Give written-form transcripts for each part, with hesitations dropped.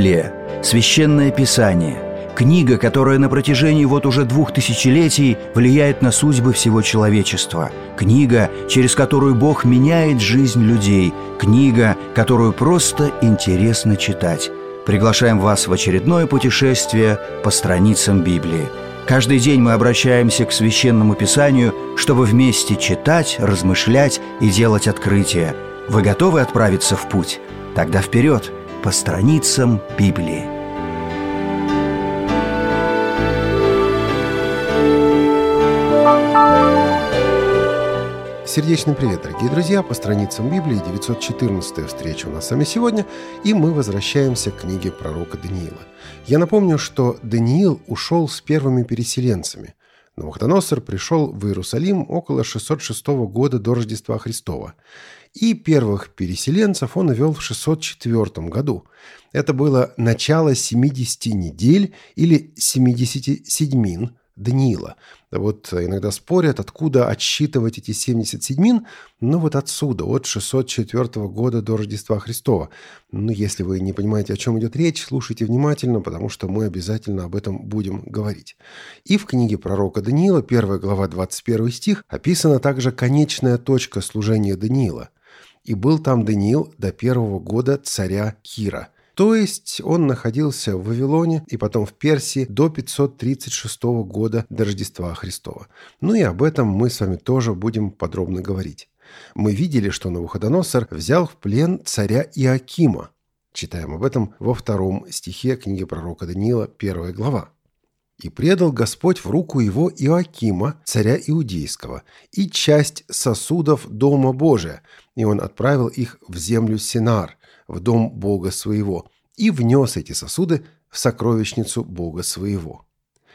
Библия – священное писание, книга, которая на протяжении уже 2000 влияет на судьбы всего человечества, книга, через которую Бог меняет жизнь людей, книга, которую просто интересно читать. Приглашаем вас в очередное путешествие по страницам Библии. Каждый день мы обращаемся к Священному Писанию, чтобы вместе читать, размышлять и делать открытия. Вы готовы отправиться в путь? Тогда вперед, по страницам Библии. Сердечный привет, дорогие друзья! По страницам Библии 914-я встреча у нас с вами сегодня, и мы возвращаемся к книге пророка Даниила. Я напомню, что Даниил ушел с первыми переселенцами. Навуходоносор пришел в Иерусалим около 606 года до Рождества Христова. И первых переселенцев он ввел в 604 году. Это было начало 70 недель или 70 седьмин Даниила. Иногда спорят, откуда отсчитывать эти 70 седьмин. Отсюда, от 604 года до Рождества Христова. Если вы не понимаете, о чем идет речь, слушайте внимательно, потому что мы обязательно об этом будем говорить. И в книге пророка Даниила, 1 глава, 21 стих, описана также конечная точка служения Даниила. «И был там Даниил до 1 года царя Кира». То есть он находился в Вавилоне и потом в Персии до 536 года до Рождества Христова. И об этом мы с вами тоже будем подробно говорить. Мы видели, что Навуходоносор взял в плен царя Иоакима. Читаем об этом во 2 стихе книги пророка Даниила, 1 глава. «И предал Господь в руку его Иоакима, царя Иудейского, и часть сосудов Дома Божия, и он отправил их в землю Синар, в дом Бога своего, и внес эти сосуды в сокровищницу Бога своего».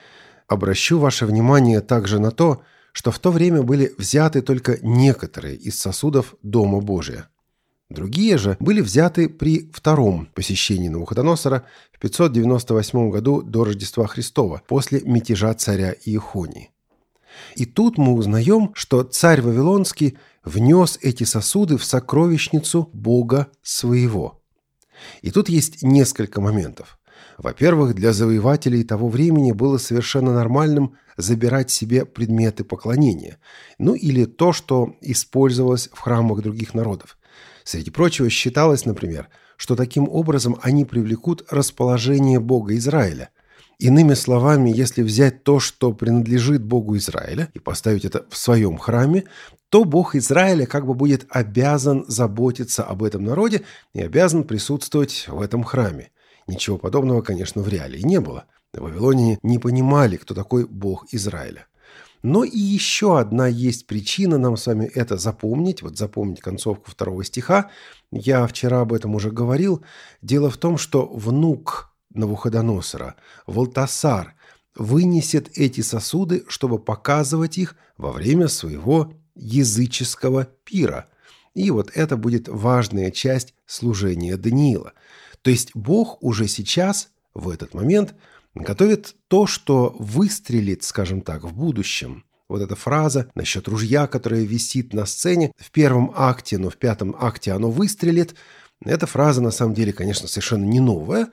Обращу ваше внимание также на то, что в то время были взяты только некоторые из сосудов Дома Божия. Другие же были взяты при втором посещении Навуходоносора в 598 году до Рождества Христова, после мятежа царя Иехонии. И тут мы узнаем, что царь Вавилонский внес эти сосуды в сокровищницу Бога своего. И тут есть несколько моментов. Во-первых, для завоевателей того времени было совершенно нормальным забирать себе предметы поклонения, или то, что использовалось в храмах других народов. Среди прочего считалось, например, что таким образом они привлекут расположение Бога Израиля. Иными словами, если взять то, что принадлежит Богу Израиля, и поставить это в своем храме, то Бог Израиля будет обязан заботиться об этом народе и обязан присутствовать в этом храме. Ничего подобного, конечно, в реалии не было. Вавилоняне не понимали, кто такой Бог Израиля. Но и еще одна есть причина нам с вами это запомнить. Запомнить концовку 2 стиха. Я вчера об этом уже говорил. Дело в том, что внук Навуходоносора, Валтасар, вынесет эти сосуды, чтобы показывать их во время своего языческого пира. И это будет важная часть служения Даниила. То есть Бог уже сейчас, в этот момент, готовит то, что выстрелит, скажем так, в будущем. Эта фраза насчет ружья, которое висит на сцене в 1 акте, но в 5 акте оно выстрелит. Эта фраза, на самом деле, конечно, совершенно не новая.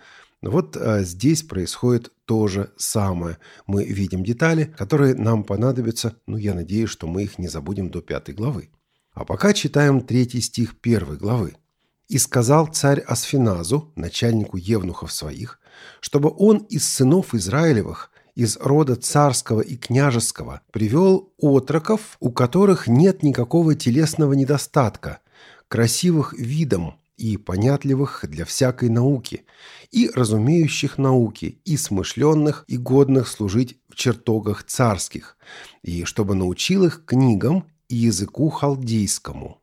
Здесь происходит то же самое. Мы видим детали, которые нам понадобятся. Я надеюсь, что мы их не забудем до 5 главы. А пока читаем 3 стих 1 главы. «И сказал царь Асфиназу, начальнику евнухов своих, чтобы он из сынов Израилевых, из рода царского и княжеского, привел отроков, у которых нет никакого телесного недостатка, красивых видом и понятливых для всякой науки, и разумеющих науки, и смышленных, и годных служить в чертогах царских, и чтобы научил их книгам и языку халдейскому».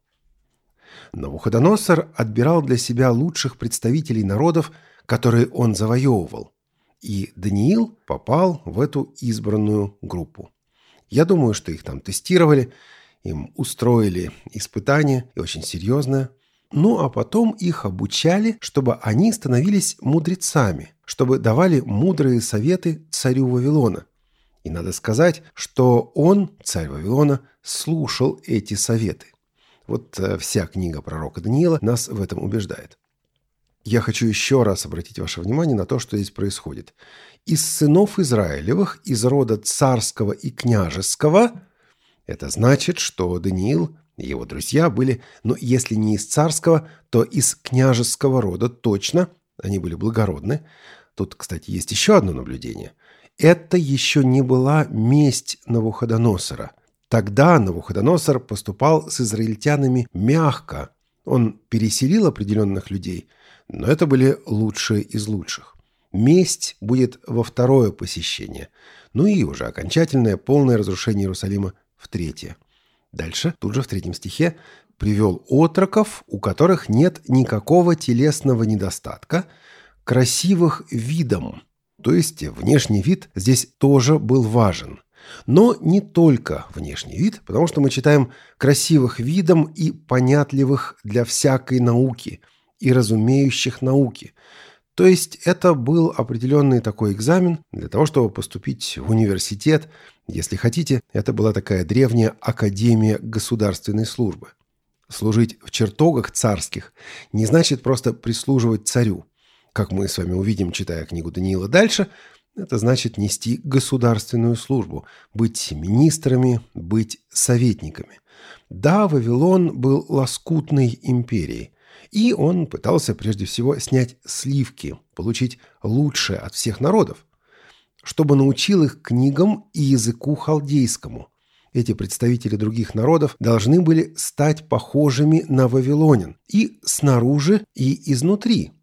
Навуходоносор отбирал для себя лучших представителей народов, которые он завоевывал, и Даниил попал в эту избранную группу. Я думаю, что их там тестировали, им устроили испытание, и очень серьезное. А потом их обучали, чтобы они становились мудрецами, чтобы давали мудрые советы царю Вавилона. И надо сказать, что он, царь Вавилона, слушал эти советы. Вся книга пророка Даниила нас в этом убеждает. Я хочу еще раз обратить ваше внимание на то, что здесь происходит. Из сынов Израилевых, из рода царского и княжеского, это значит, что Даниил и его друзья были, если не из царского, то из княжеского рода точно, они были благородны. Тут, кстати, есть еще одно наблюдение. Это еще не была месть Навуходоносора. Тогда Навуходоносор поступал с израильтянами мягко. Он переселил определенных людей, но это были лучшие из лучших. Месть будет во второе посещение, и уже окончательное полное разрушение Иерусалима в третье. Дальше, тут же в 3 стихе, привел отроков, у которых нет никакого телесного недостатка, красивых видом. То есть внешний вид здесь тоже был важен. Но не только внешний вид, потому что мы читаем красивых видом и понятливых для всякой науки и разумеющих науки. То есть это был определенный такой экзамен для того, чтобы поступить в университет. Если хотите, это была такая древняя академия государственной службы. Служить в чертогах царских не значит просто прислуживать царю. Как мы с вами увидим, читая книгу Даниила дальше, это значит нести государственную службу, быть министрами, быть советниками. Да, Вавилон был лоскутной империей, и он пытался прежде всего снять сливки, получить лучшее от всех народов, чтобы научил их книгам и языку халдейскому. Эти представители других народов должны были стать похожими на вавилонян и снаружи, и изнутри.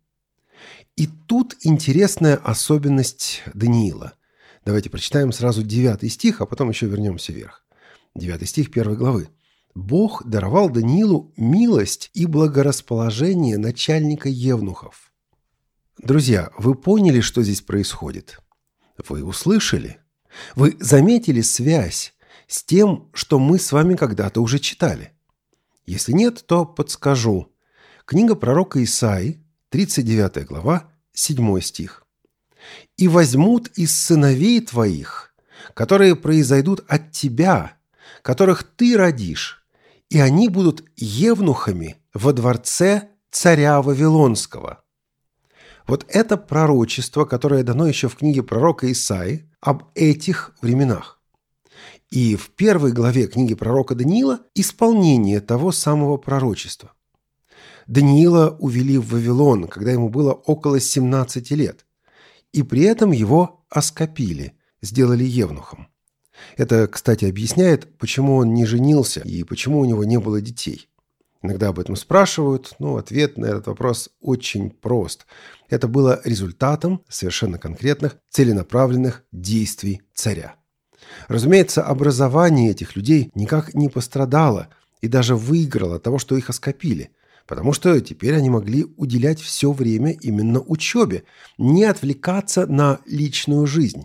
И тут интересная особенность Даниила. Давайте прочитаем сразу 9 стих, а потом еще вернемся вверх. 9 стих 1 главы. «Бог даровал Даниилу милость и благорасположение начальника евнухов». Друзья, вы поняли, что здесь происходит? Вы услышали? Вы заметили связь с тем, что мы с вами когда-то уже читали? Если нет, то подскажу. Книга пророка Исаии, 39 глава, 7 стих. «И возьмут из сыновей твоих, которые произойдут от тебя, которых ты родишь, и они будут евнухами во дворце царя Вавилонского». Вот это пророчество, которое дано еще в книге пророка Исаии об этих временах. И в 1 главе книги пророка Даниила исполнение того самого пророчества. Даниила увели в Вавилон, когда ему было около 17 лет, и при этом его оскопили, сделали евнухом. Это, кстати, объясняет, почему он не женился и почему у него не было детей. Иногда об этом спрашивают, ответ на этот вопрос очень прост. Это было результатом совершенно конкретных, целенаправленных действий царя. Разумеется, образование этих людей никак не пострадало и даже выиграло от того, что их оскопили, потому что теперь они могли уделять все время именно учебе, не отвлекаться на личную жизнь.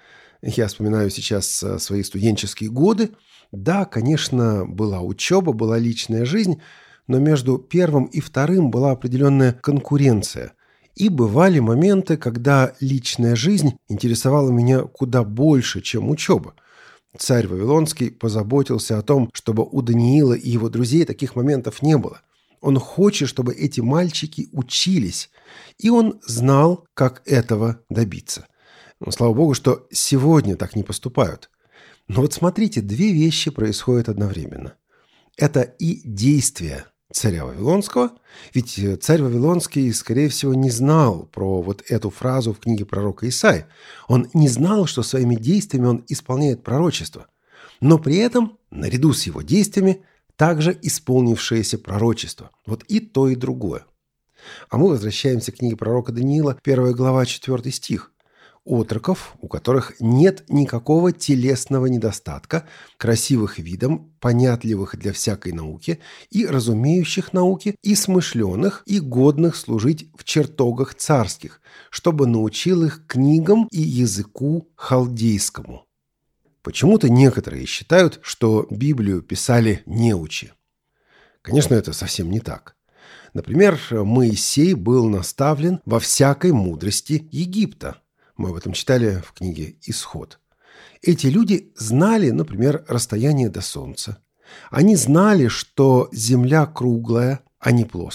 Я вспоминаю сейчас свои студенческие годы. Да, конечно, была учеба, была личная жизнь, но между первым и вторым была определенная конкуренция. И бывали моменты, когда личная жизнь интересовала меня куда больше, чем учеба. Царь Вавилонский позаботился о том, чтобы у Даниила и его друзей таких моментов не было. Он хочет, чтобы эти мальчики учились, и он знал, как этого добиться. Слава Богу, что сегодня так не поступают. Но вот смотрите, 2 вещи происходят одновременно. Это и действия царя Вавилонского, ведь царь Вавилонский, скорее всего, не знал про вот эту фразу в книге пророка Исаии. Он не знал, что своими действиями он исполняет пророчество. Но при этом, наряду с его действиями, также исполнившееся пророчество. Вот и то, и другое. А мы возвращаемся к книге пророка Даниила, 1 глава, 4 стих. «Отроков, у которых нет никакого телесного недостатка, красивых видом, понятливых для всякой науки и разумеющих науки, и смышленых, и годных служить в чертогах царских, чтобы научил их книгам и языку халдейскому». Почему-то некоторые считают, что Библию писали неучи. Конечно, это совсем не так. Например, Моисей был наставлен во всякой мудрости Египта. Мы об этом читали в книге «Исход». Эти люди знали, например, расстояние до Солнца. Они знали, что Земля круглая, а не плоская.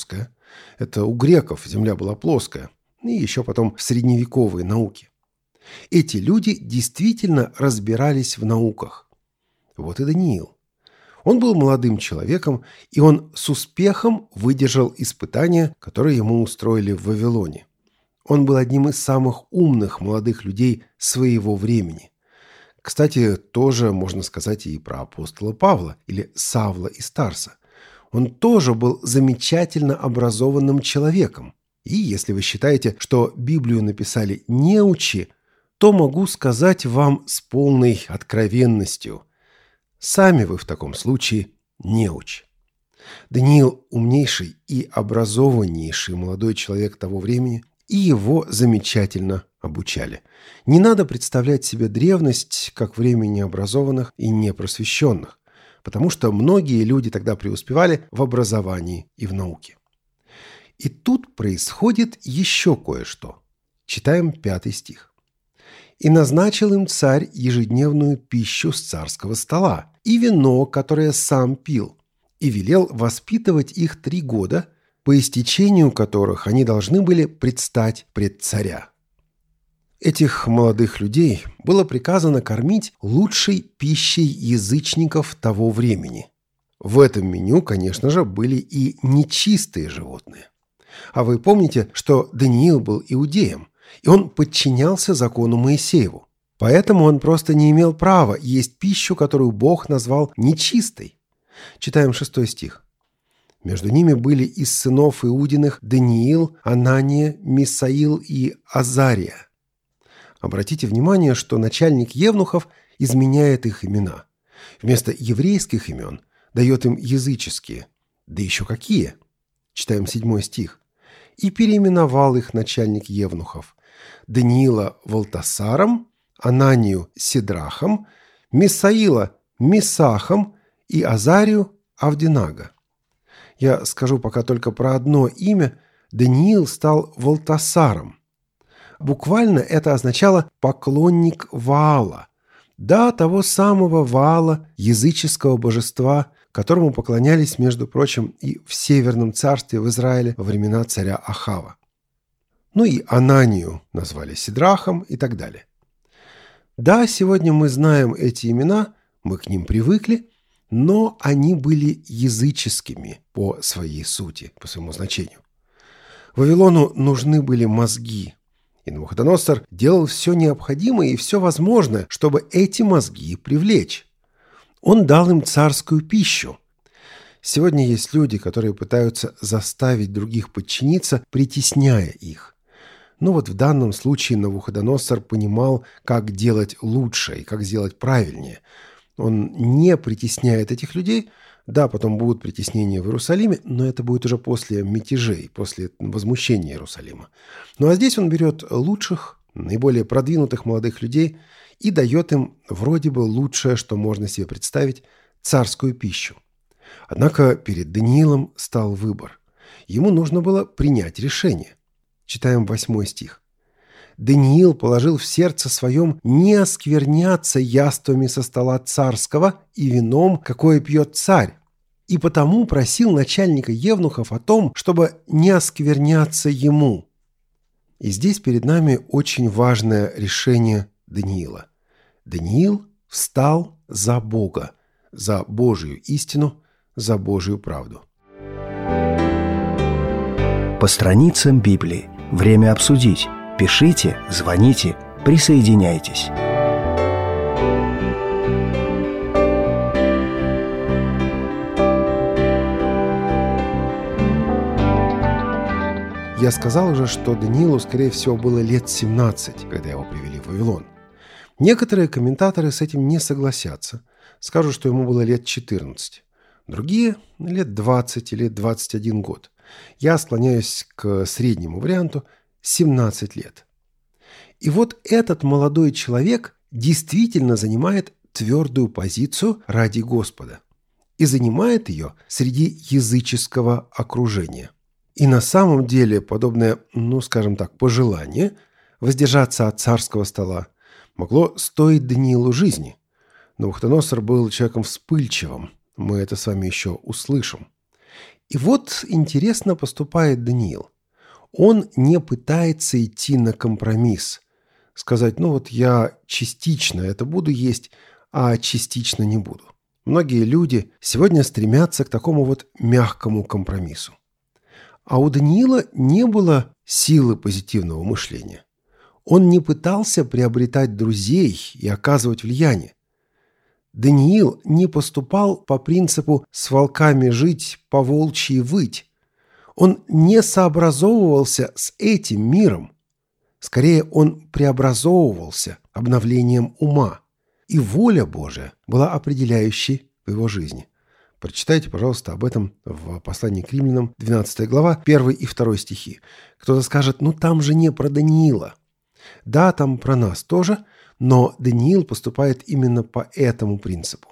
Это у греков земля была плоская, и еще потом в средневековой науке. Эти люди действительно разбирались в науках. Вот и Даниил. Он был молодым человеком, и он с успехом выдержал испытания, которые ему устроили в Вавилоне. Он был одним из самых умных молодых людей своего времени. Кстати, тоже можно сказать и про апостола Павла или Савла из Тарса. Он тоже был замечательно образованным человеком. И если вы считаете, что Библию написали неучи, то могу сказать вам с полной откровенностью: сами вы в таком случае неуч. Даниил – умнейший и образованнейший молодой человек того времени, и его замечательно обучали. Не надо представлять себе древность как время необразованных и непросвещенных, потому что многие люди тогда преуспевали в образовании и в науке. И тут происходит еще кое-что. Читаем 5 стих. «И назначил им царь ежедневную пищу с царского стола и вино, которое сам пил, и велел воспитывать их 3 года, по истечению которых они должны были предстать пред царя». Этих молодых людей было приказано кормить лучшей пищей язычников того времени. В этом меню, конечно же, были и нечистые животные. А вы помните, что Даниил был иудеем, и он подчинялся закону Моисееву. Поэтому он просто не имел права есть пищу, которую Бог назвал нечистой. Читаем 6 стих. «Между ними были из сынов Иудиных Даниил, Анания, Мисаил и Азария». Обратите внимание, что начальник евнухов изменяет их имена. Вместо еврейских имен дает им языческие. Да еще какие! Читаем 7 стих. «И переименовал их начальник евнухов: Даниила Валтасаром, Ананию Сидрахом, Мисаила Мисахом и Азарию Авдинага». Я скажу пока только про одно имя. Даниил стал Валтасаром. Буквально это означало «поклонник Ваала». Да, того самого Ваала, языческого божества, которому поклонялись, между прочим, и в Северном царстве в Израиле во времена царя Ахава. Ну и Ананию назвали Сидрахом и так далее. Да, сегодня мы знаем эти имена, мы к ним привыкли, но они были языческими по своей сути, по своему значению. Вавилону нужны были мозги, и Навуходоносор делал все необходимое и все возможное, чтобы эти мозги привлечь. Он дал им царскую пищу. Сегодня есть люди, которые пытаются заставить других подчиниться, притесняя их. Но вот в данном случае Навуходоносор понимал, как делать лучше и как сделать правильнее. Он не притесняет этих людей. Да, потом будут притеснения в Иерусалиме, но это будет уже после мятежей, после возмущения Иерусалима. Ну а здесь он берет лучших, наиболее продвинутых молодых людей и дает им вроде бы лучшее, что можно себе представить, царскую пищу. Однако перед Даниилом стал выбор. Ему нужно было принять решение. Читаем 8 стих. «Даниил положил в сердце своем не оскверняться яствами со стола царского и вином, какое пьет царь, и потому просил начальника евнухов о том, чтобы не оскверняться ему». И здесь перед нами очень важное решение Даниила. Даниил встал за Бога, за Божию истину, за Божию правду. По страницам Библии. Время обсудить. Пишите, звоните, присоединяйтесь. Я сказал уже, что Даниилу, скорее всего, было лет 17, когда его привели в Вавилон. Некоторые комментаторы с этим не согласятся. Скажут, что ему было лет 14. Другие – лет 20 или 21 год. Я склоняюсь к среднему варианту – 17 лет. И вот этот молодой человек действительно занимает твердую позицию ради Господа. И занимает ее среди языческого окружения. И на самом деле подобное, скажем так, пожелание воздержаться от царского стола могло стоить Даниилу жизни. Навуходоносор был человеком вспыльчивым. Мы это с вами еще услышим. И вот интересно поступает Даниил. Он не пытается идти на компромисс, сказать, я частично это буду есть, а частично не буду. Многие люди сегодня стремятся к такому мягкому компромиссу. А у Даниила не было силы позитивного мышления. Он не пытался приобретать друзей и оказывать влияние. Даниил не поступал по принципу «с волками жить, по волчьи выть». Он не сообразовывался с этим миром. Скорее, он преобразовывался обновлением ума. И воля Божия была определяющей в его жизни. Прочитайте, пожалуйста, об этом в послании к Римлянам, 12 глава, 1 и 2 стихи. Кто-то скажет, там же не про Даниила. Да, там про нас тоже, но Даниил поступает именно по этому принципу.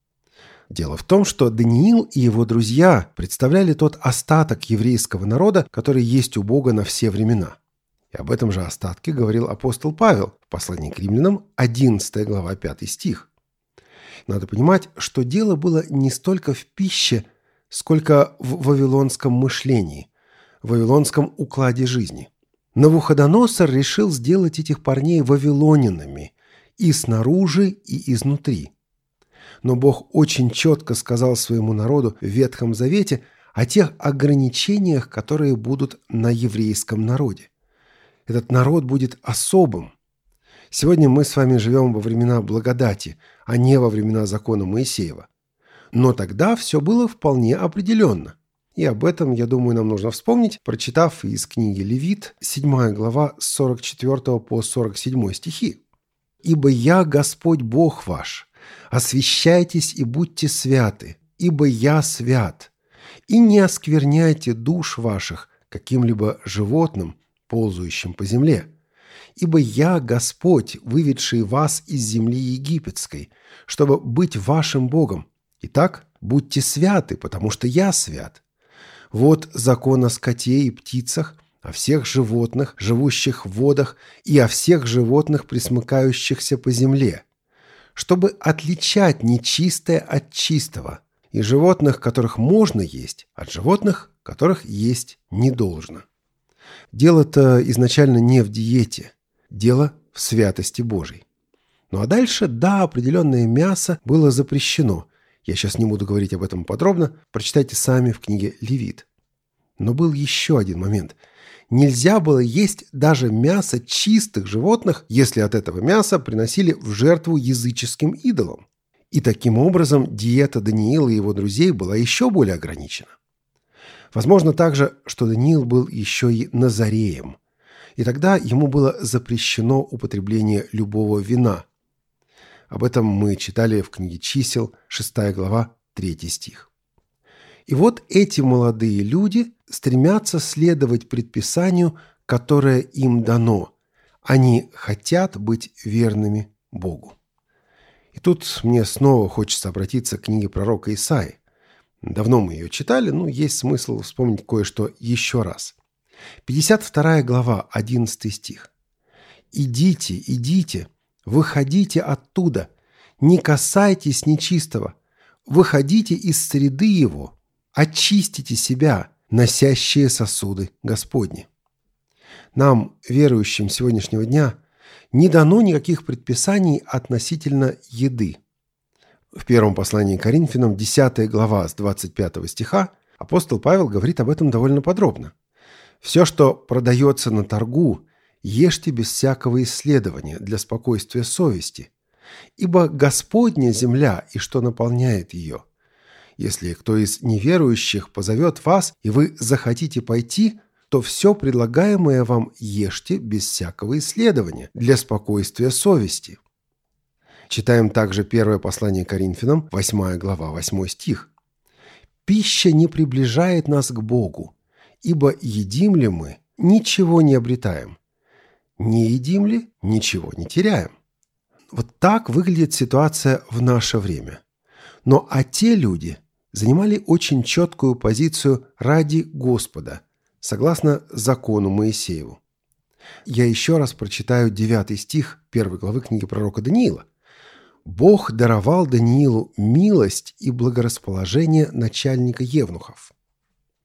Дело в том, что Даниил и его друзья представляли тот остаток еврейского народа, который есть у Бога на все времена. И об этом же остатке говорил апостол Павел в послании к Римлянам, 11 глава, 5 стих. Надо понимать, что дело было не столько в пище, сколько в вавилонском мышлении, в вавилонском укладе жизни. Навуходоносор решил сделать этих парней вавилонянами и снаружи, и изнутри. Но Бог очень четко сказал своему народу в Ветхом Завете о тех ограничениях, которые будут на еврейском народе. Этот народ будет особым. Сегодня мы с вами живем во времена благодати, а не во времена закона Моисеева. Но тогда все было вполне определенно. И об этом, я думаю, нам нужно вспомнить, прочитав из книги Левит, 7 глава, с 44 по 47 стихи. «Ибо я Господь Бог ваш, освящайтесь и будьте святы, ибо я свят, и не оскверняйте душ ваших каким-либо животным, ползающим по земле. Ибо я Господь, выведший вас из земли египетской, чтобы быть вашим Богом. Итак, будьте святы, потому что я свят. Вот закон о скоте и птицах, о всех животных, живущих в водах, и о всех животных, пресмыкающихся по земле, чтобы отличать нечистое от чистого, и животных, которых можно есть, от животных, которых есть не должно». Дело-то изначально не в диете, дело в святости Божией. Ну а дальше, да, определенное мясо было запрещено. Я сейчас не буду говорить об этом подробно, прочитайте сами в книге Левит. Но был еще один момент. Нельзя было есть даже мясо чистых животных, если от этого мяса приносили в жертву языческим идолам. И таким образом диета Даниила и его друзей была еще более ограничена. Возможно также, что Даниил был еще и назареем, и тогда ему было запрещено употребление любого вина. Об этом мы читали в книге Чисел, 6 глава, 3 стих. И вот эти молодые люди стремятся следовать предписанию, которое им дано. Они хотят быть верными Богу. И тут мне снова хочется обратиться к книге пророка Исаии. Давно мы ее читали, но есть смысл вспомнить кое-что еще раз. 52 глава, 11 стих. «Идите, идите, выходите оттуда, не касайтесь нечистого, выходите из среды его, очистите себя, носящие сосуды Господни». Нам, верующим сегодняшнего дня, не дано никаких предписаний относительно еды. В первом послании к Коринфянам, 10 глава, с 25 стиха, апостол Павел говорит об этом довольно подробно. «Все, что продается на торгу, ешьте без всякого исследования для спокойствия совести, ибо Господня земля и что наполняет ее. Если кто из неверующих позовет вас, и вы захотите пойти, то все предлагаемое вам ешьте без всякого исследования для спокойствия совести». Читаем также первое послание к Коринфянам, 8 глава, 8 стих. «Пища не приближает нас к Богу, ибо едим ли мы, ничего не обретаем, не едим ли, ничего не теряем». Вот так выглядит ситуация в наше время. Но те люди занимали очень четкую позицию ради Господа, согласно закону Моисееву. Я еще раз прочитаю 9 стих 1 главы книги пророка Даниила. «Бог даровал Даниилу милость и благорасположение начальника евнухов».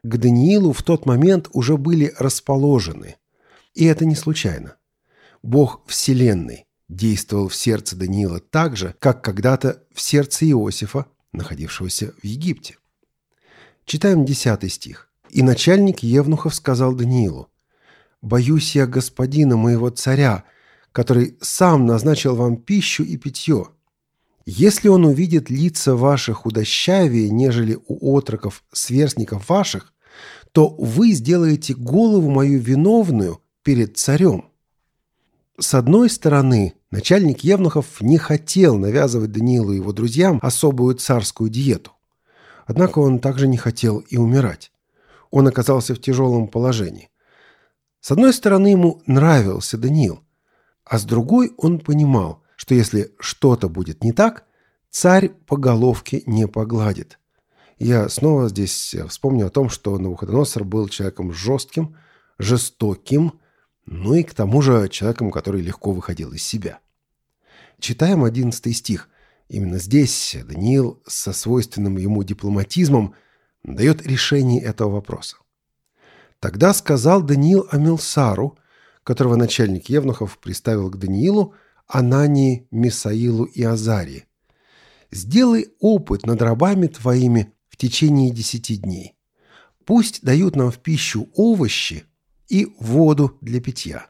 к Даниилу в тот момент уже были расположены. И это не случайно. Бог Вселенной действовал в сердце Даниила так же, как когда-то в сердце Иосифа, находившегося в Египте. Читаем 10 стих. «И начальник евнухов сказал Даниилу: боюсь я господина моего царя, который сам назначил вам пищу и питье. Если он увидит лица ваших худощавее, нежели у отроков, сверстников ваших, то вы сделаете голову мою виновную перед царем». С одной стороны, начальник евнухов не хотел навязывать Даниилу и его друзьям особую царскую диету. Однако он также не хотел и умирать. Он оказался в тяжелом положении. С одной стороны, ему нравился Даниил, а с другой он понимал, что если что-то будет не так, царь по головке не погладит. Я снова здесь вспомню о том, что Навуходоносор был человеком жестким, жестоким, ну и к тому же человеком, который легко выходил из себя. Читаем 11 стих. Именно здесь Даниил со свойственным ему дипломатизмом дает решение этого вопроса. «Тогда сказал Даниил Амилсару, которого начальник евнухов приставил к Даниилу, Анании, Мисаилу и Азарии: сделай опыт над рабами твоими в течение 10 дней. Пусть дают нам в пищу овощи и воду для питья».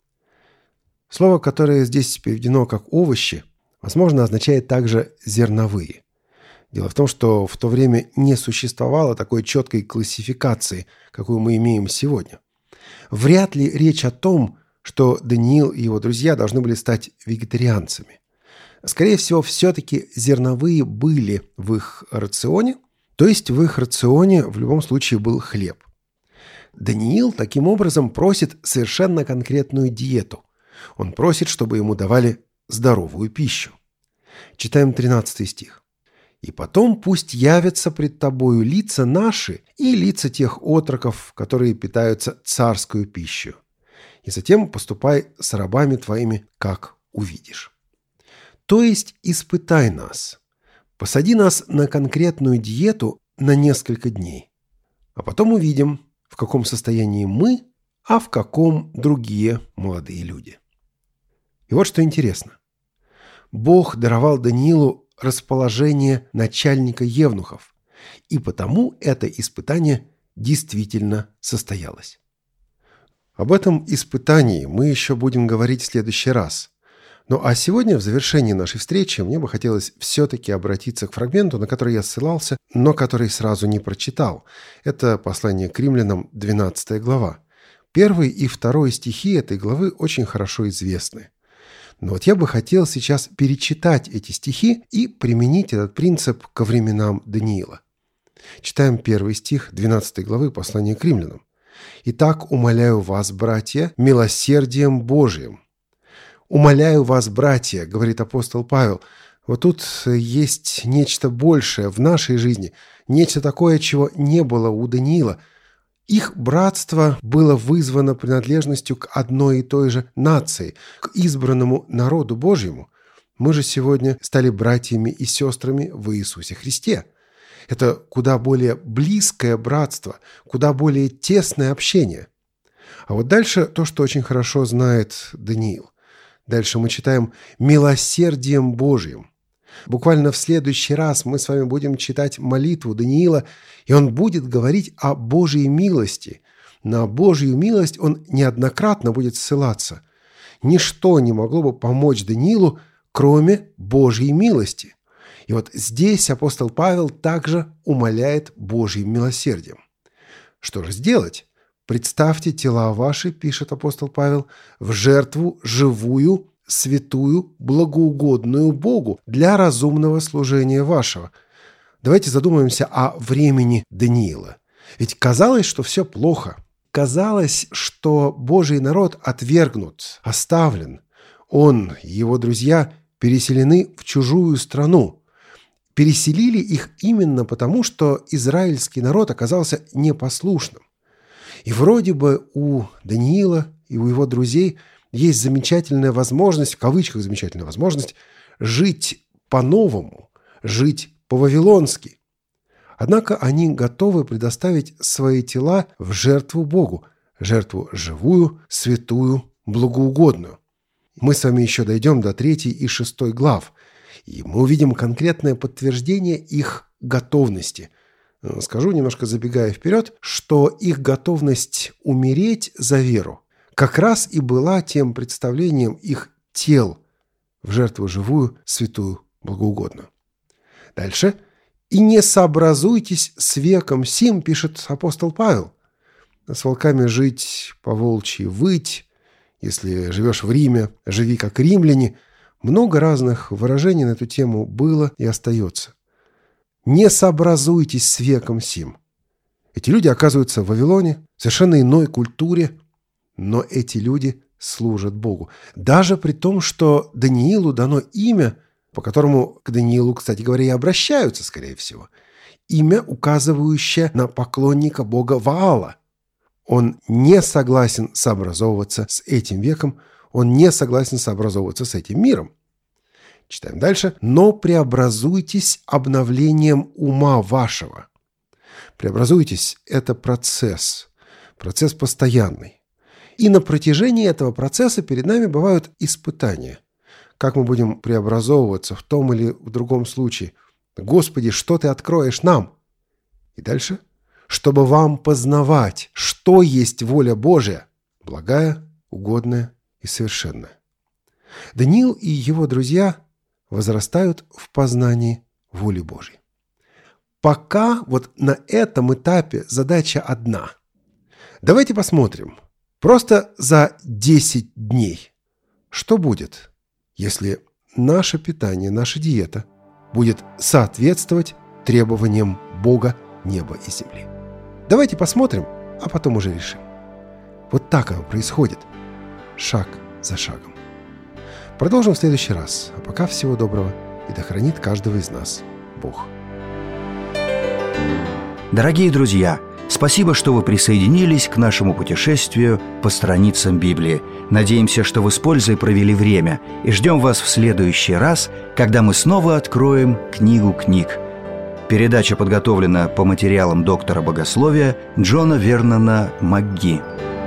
Слово, которое здесь переведено как «овощи», возможно, означает также «зерновые». Дело в том, что в то время не существовало такой четкой классификации, какую мы имеем сегодня. Вряд ли речь о том, что Даниил и его друзья должны были стать вегетарианцами. Скорее всего, все-таки зерновые были в их рационе, то есть в их рационе в любом случае был хлеб. Даниил таким образом просит совершенно конкретную диету. Он просит, чтобы ему давали здоровую пищу. Читаем 13 стих. «И потом пусть явятся пред тобою лица наши и лица тех отроков, которые питаются царскую пищу. И затем поступай с рабами твоими, как увидишь». То есть испытай нас. Посади нас на конкретную диету на несколько дней. А потом увидим, в каком состоянии мы, а в каком другие молодые люди. И вот что интересно. Бог даровал Даниилу расположение начальника евнухов, и потому это испытание действительно состоялось. Об этом испытании мы еще будем говорить в следующий раз. Ну а сегодня, в завершении нашей встречи, мне бы хотелось все-таки обратиться к фрагменту, на который я ссылался, но который сразу не прочитал. Это послание к римлянам, 12 глава. 1 и 2 стихи этой главы очень хорошо известны. Но вот я бы хотел сейчас перечитать эти стихи и применить этот принцип ко временам Даниила. Читаем 1 стих 12 главы послания к римлянам. «Итак, умоляю вас, братья, милосердием Божиим». «Умоляю вас, братья», — говорит апостол Павел. Вот тут есть нечто большее в нашей жизни, нечто такое, чего не было у Даниила. Их братство было вызвано принадлежностью к одной и той же нации, к избранному народу Божьему. Мы же сегодня стали братьями и сестрами в Иисусе Христе. Это куда более близкое братство, куда более тесное общение. А вот дальше то, что очень хорошо знает Даниил. Дальше мы читаем «милосердием Божьим». Буквально в следующий раз мы с вами будем читать молитву Даниила, и он будет говорить о Божьей милости. На Божью милость он неоднократно будет ссылаться. Ничто не могло бы помочь Даниилу, кроме Божьей милости. И вот здесь апостол Павел также умоляет Божьим милосердием. Что же сделать? «Представьте тела ваши, — пишет апостол Павел, — в жертву живую, святую, благоугодную Богу для разумного служения вашего». Давайте задумаемся о времени Даниила. Ведь казалось, что все плохо. Казалось, что Божий народ отвергнут, оставлен. Он и его друзья переселены в чужую страну. Переселили их именно потому, что израильский народ оказался непослушным. И вроде бы у Даниила и у его друзей есть замечательная возможность, в кавычках замечательная возможность, жить по-новому, жить по-вавилонски. Однако они готовы предоставить свои тела в жертву Богу, жертву живую, святую, благоугодную. Мы с вами еще дойдем до 3 и 6 глав, и мы увидим конкретное подтверждение их готовности. Скажу, немножко забегая вперед, что их готовность умереть за веру как раз и была тем представлением их тел в жертву живую, святую, благоугодную. Дальше. «И не сообразуйтесь с веком сим», пишет апостол Павел. С волками жить, по-волчьи выть. Если живешь в Риме, живи как римляне. Много разных выражений на эту тему было и остается. Не сообразуйтесь с веком сим. Эти люди оказываются в Вавилоне, в совершенно иной культуре, но эти люди служат Богу. Даже при том, что Даниилу дано имя, по которому к Даниилу, кстати говоря, и обращаются, скорее всего. Имя, указывающее на поклонника бога Ваала. Он не согласен сообразовываться с этим веком, он не согласен сообразовываться с этим миром. Читаем дальше. «Но преобразуйтесь обновлением ума вашего». Преобразуйтесь – это процесс постоянный. И на протяжении этого процесса перед нами бывают испытания. Как мы будем преобразовываться в том или в другом случае? Господи, что Ты откроешь нам? И дальше. Чтобы вам познавать, что есть воля Божия, благая, угодная и совершенная. Даниил и его друзья возрастают в познании воли Божьей. Пока вот на этом этапе задача одна. Давайте посмотрим, просто за 10 дней, что будет, если наше питание, наша диета будет соответствовать требованиям Бога, неба и земли. Давайте посмотрим, а потом уже решим. Вот так оно происходит, шаг за шагом. Продолжим в следующий раз. А пока всего доброго, и да хранит каждого из нас Бог. Дорогие друзья, спасибо, что вы присоединились к нашему путешествию по страницам Библии. Надеемся, что вы с пользой провели время, и ждем вас в следующий раз, когда мы снова откроем книгу книг. Передача подготовлена по материалам доктора богословия Джона Вернона МакГи.